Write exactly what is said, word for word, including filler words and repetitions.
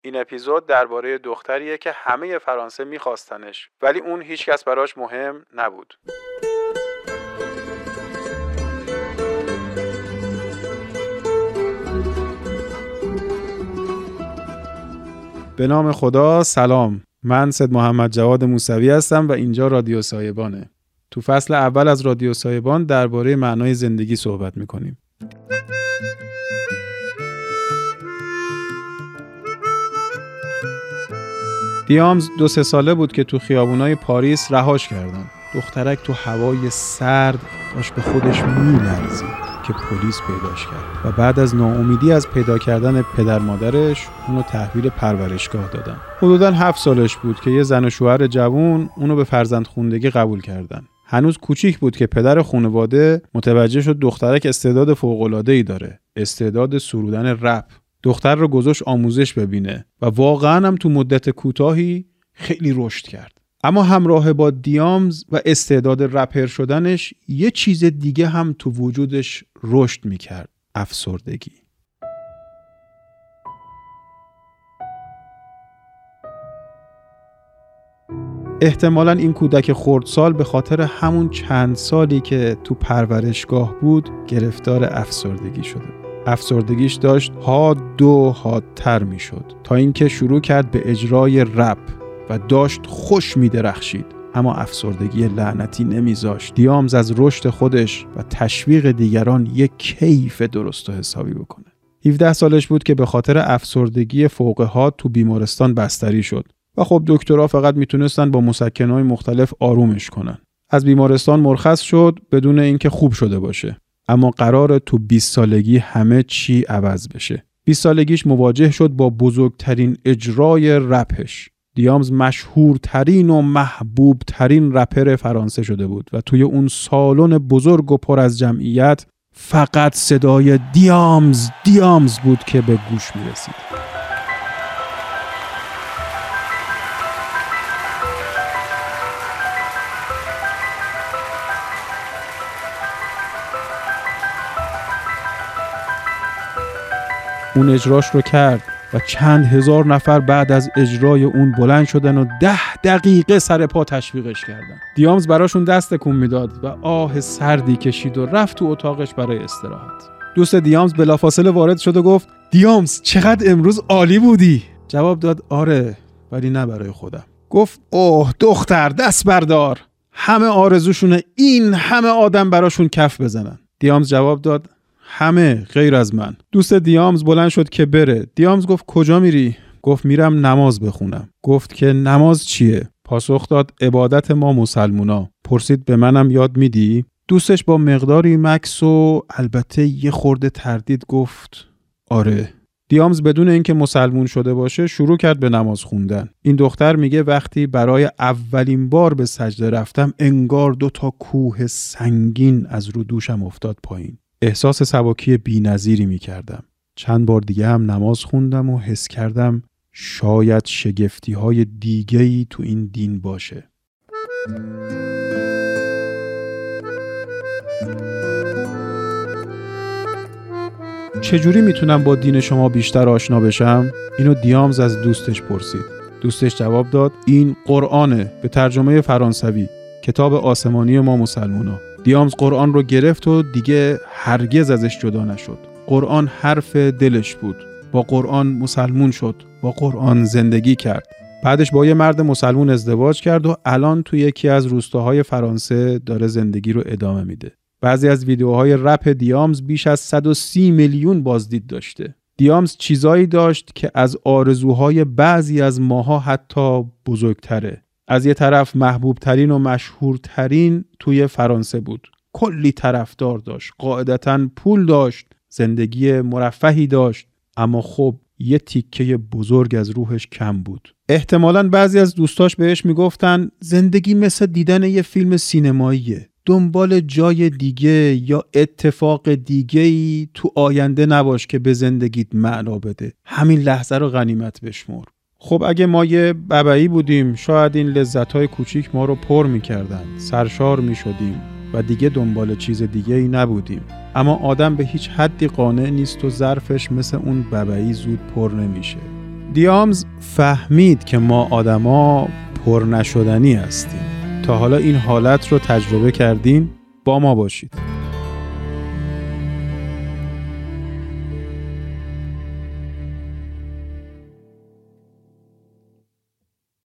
این اپیزود درباره دختریه که همه فرانسه میخواستنش ولی اون هیچکس براش مهم نبود. به نام خدا، سلام. من سید محمد جواد موسوی هستم و اینجا رادیو سایبانه. تو فصل اول از رادیو سایبان درباره معنای زندگی صحبت میکنیم. دیامز دو سه ساله بود که تو خیابونای پاریس رهاش کردن. دخترک تو هوای سرد داشت به خودش میلرزید که پلیس پیداش کرد و بعد از ناامیدی از پیدا کردن پدر مادرش اونو تحویل پرورشگاه دادن. حدوداً هفت سالش بود که یه زن و شوهر جوون اونو به فرزندخوندگی قبول کردن. هنوز کوچیک بود که پدر خانواده متوجه شد دخترک استعداد فوق‌العاده‌ای داره، استعداد سرودن رپ. دختر رو گذاشت آموزش ببینه و واقعاً هم تو مدت کوتاهی خیلی رشد کرد. اما همراه با دیامز و استعداد رپر شدنش یه چیز دیگه هم تو وجودش رشد میکرد: افسردگی. احتمالاً این کودک خردسال به خاطر همون چند سالی که تو پرورشگاه بود گرفتار افسردگی شده. افسردگیش داشت حاد و حادتر میشد تا اینکه شروع کرد به اجرای رپ و داشت خوش می درخشید. اما افسردگی لعنتی نمیذاشت دیامز از رشد خودش و تشویق دیگران یک کیف درست و حسابی بکنه. هفده سالش بود که به خاطر افسردگی فوق‌حاد تو بیمارستان بستری شد و خب دکترها فقط میتونستن با مسکن‌های مختلف آرومش کنن. از بیمارستان مرخص شد بدون اینکه خوب شده باشه. اما قراره تو بیست سالگی همه چی عوض بشه. بیست سالگیش مواجه شد با بزرگترین اجرای رپش. دیامز مشهورترین و محبوبترین رپر فرانسه شده بود و توی اون سالن بزرگ و پر از جمعیت فقط صدای دیامز دیامز بود که به گوش می رسید. اون اجراش رو کرد و چند هزار نفر بعد از اجرای اون بلند شدن و ده دقیقه سر پا تشویقش کردن. دیامز براشون دست تکون میداد و آه سردی کشید و رفت تو اتاقش برای استراحت. دوست دیامز بلافاصله وارد شد و گفت: دیامز چقدر امروز عالی بودی. جواب داد: آره، ولی نه برای خودم. گفت: اوه دختر دست بردار، همه آرزوشونه این همه آدم براشون کف بزنن. دیامز جواب داد: همه غیر از من. دوست دیامز بلند شد که بره. دیامز گفت: کجا میری؟ گفت: میرم نماز بخونم. گفت که نماز چیه؟ پاسخ داد: عبادت ما مسلمونا. پرسید: به منم یاد میدی؟ دوستش با مقداری مکث و البته یه خورده تردید گفت: آره. دیامز بدون اینکه مسلمون شده باشه شروع کرد به نماز خوندن. این دختر میگه وقتی برای اولین بار به سجده رفتم انگار دو تا کوه سنگین از رو دوشم افتاد پایین. احساس سبکی بی‌نظیری می‌کردم. چند بار دیگه هم نماز خوندم و حس کردم شاید شگفتی‌های دیگه‌ای تو این دین باشه. چجوری میتونم با دین شما بیشتر آشنا بشم؟ اینو دیامز از دوستش پرسید. دوستش جواب داد: این قرآنه، به ترجمه فرانسوی، کتاب آسمانی ما مسلمونا. دیامز قرآن رو گرفت و دیگه هرگز ازش جدا نشد. قرآن حرف دلش بود. با قرآن مسلمون شد. با قرآن زندگی کرد. بعدش با یه مرد مسلمون ازدواج کرد و الان تو یکی از روستاهای فرانسه داره زندگی رو ادامه میده. بعضی از ویدیوهای رپ دیامز بیش از صد و سی میلیون بازدید داشته. دیامز چیزایی داشت که از آرزوهای بعضی از ماها حتی بزرگتره. از یه طرف محبوب ترین و مشهورترین توی فرانسه بود. کلی طرفدار داشت. قاعدتاً پول داشت. زندگی مرفهی داشت. اما خب یه تیکه بزرگ از روحش کم بود. احتمالاً بعضی از دوستاش بهش میگفتن زندگی مثل دیدن یه فیلم سینماییه. دنبال جای دیگه یا اتفاق دیگه‌ای تو آینده نباش که به زندگیت معنا بده. همین لحظه رو غنیمت بشمر. خب اگه ما یه ببعی بودیم شاید این لذت‌های کوچیک ما رو پر می‌کردن، سرشار می‌شدیم و دیگه دنبال چیز دیگه‌ای نبودیم. اما آدم به هیچ حدی قانع نیست و ظرفش مثل اون ببعی زود پر نمیشه. دیامز فهمید که ما آدما پر نشدنی هستیم. تا حالا این حالت رو تجربه کردین؟ با ما باشید.